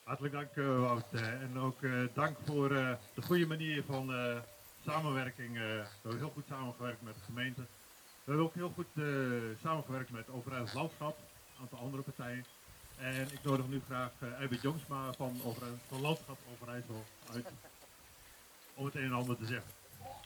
Hartelijk dank Wout. En ook dank voor de goede manier van samenwerking. We hebben heel goed samengewerkt met de gemeente. We hebben ook heel goed samengewerkt met Overijssels Landschap, een aantal andere partijen. En ik nodig nu graag Eibert Jongsma van Landschap Overijssel uit om het een en ander te zeggen.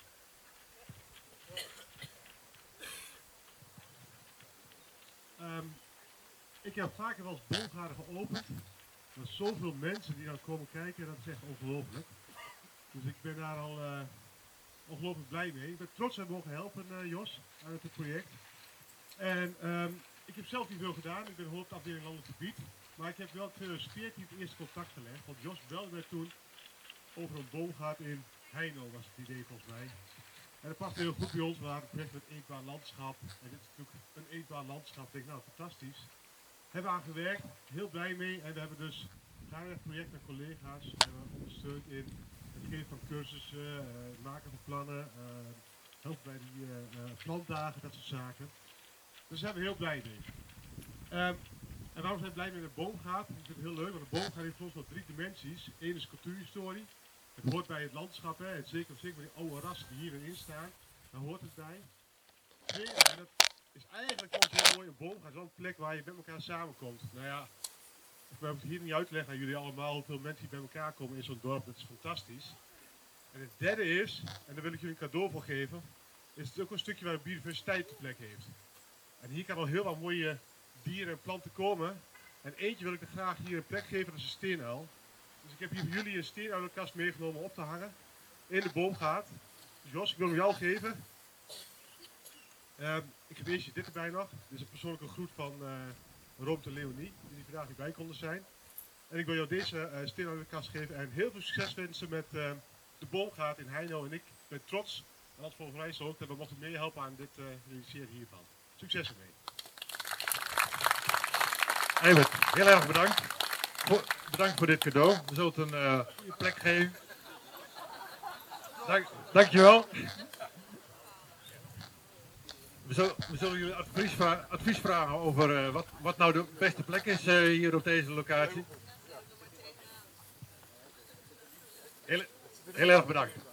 Ik heb vaker wel eens boomgaarden geopend. Er zijn zoveel mensen die dan komen kijken, dat is echt ongelooflijk. Dus ik ben daar al ongelooflijk blij mee. Ik ben trots dat we mogen helpen, Jos, aan het project. En ik heb zelf niet veel gedaan, ik ben hoofdafdeling landelijk gebied. Maar ik heb wel in 2014 het eerste contact gelegd, want Jos belde mij toen over een boomgaard in Heino, was het idee volgens mij. En dat past heel goed bij ons, we waren het project met eetbaar landschap. En dit is natuurlijk een eetbaar landschap, ik denk nou fantastisch. Hebben we aan gewerkt, heel blij mee. En we hebben dus gaandeweg het project met collega's ondersteund in het geven van cursussen, het maken van plannen, helpen bij die plantdagen, dat soort zaken. Dus daar zijn we heel blij mee. En waarom zijn we blij met een boomgaard? Ik vind het heel leuk, want een boomgaard heeft volgens wel 3 dimensies. Eén is cultuurhistorie. Het hoort bij het landschap, hè. Het zeker met die oude rassen die hierin staan. Daar hoort het bij. 2, en dat is eigenlijk ook heel mooi, een boomgaard. Zo'n plek waar je met elkaar samenkomt. Nou ja, ik wil het hier niet uitleggen aan jullie allemaal hoeveel mensen die bij elkaar komen in zo'n dorp. Dat is fantastisch. En het derde is, en daar wil ik jullie een cadeau voor geven, is het ook een stukje waar de biodiversiteit de plek heeft. En hier kan al heel wat mooie dieren en planten komen. En eentje wil ik er graag hier een plek geven, dat is een steenuil. Dus ik heb hier voor jullie een steenuilenkast meegenomen om op te hangen in de boomgaard. Dus Jos, ik wil hem jou geven. Ik heb eerst dit erbij nog. Dit is een persoonlijke groet van Room en Leonie, die vandaag niet bij konden zijn. En ik wil jou deze steenuilenkast geven en heel veel succes wensen met de boomgaard in Heino. En ik ben trots, en als voor Overijssel ook, dat we mochten meehelpen aan dit realiseren hiervan. Succes ermee. Eibert, heel erg bedankt. Bedankt voor dit cadeau. We zullen het een goede plek geven. Dankjewel. We zullen jullie advies vragen over wat nou de beste plek is hier op deze locatie. Heel erg bedankt.